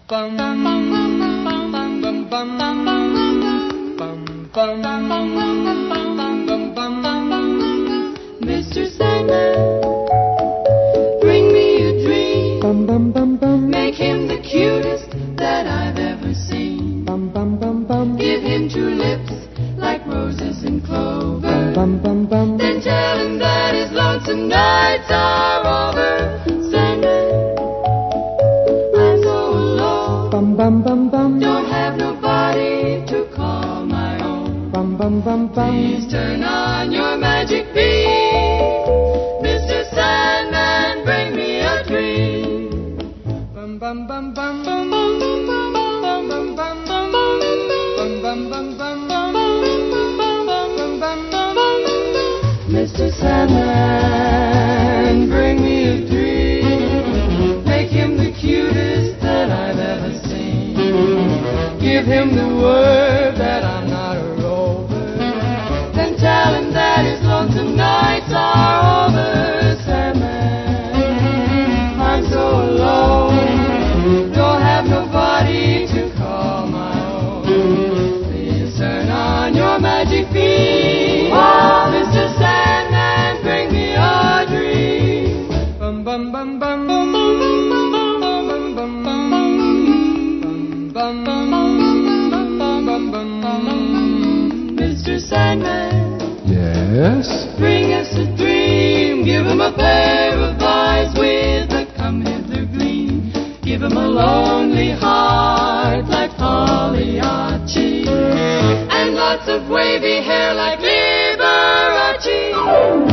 bum bum bum bum bum bum bum bum bum. Mr. Sandman, bring me a dream. Bum bum bum bum. Make him the cutest that I've ever seen. Bum bum bum bum. Give him two lips like roses and clover. Bum bum bum. Then tell him that his lonesome nights are over. Sandman, I'm so alone. Bum bum bum bum. Don't have nobody to call my own. Bum bum bum bum. Please turn on your magic beam. Mr. Sandman, bring me a dream. Bum bum bum bum bum bum bum bum bum bum bum bum bum bum. Mr. Sandman, bring me a dream. Make him the cutest that I've ever seen. Give him the word that I'm not a rover. Then tell him that his lonesome nights are over. Sandman, I'm so alone. Don't have nobody to call my own. Please turn on your magic beam. Oh, Mr. Sandman, bring me a dream. Bum bum bum bum bum bum bum bum bum bum. Mr. Sandman, Yes? bring us a dream. Give him a pair of eyes with a come hither gleam. Give him a lonely heart like Pagliacci, and lots of wavy hair like Liberace.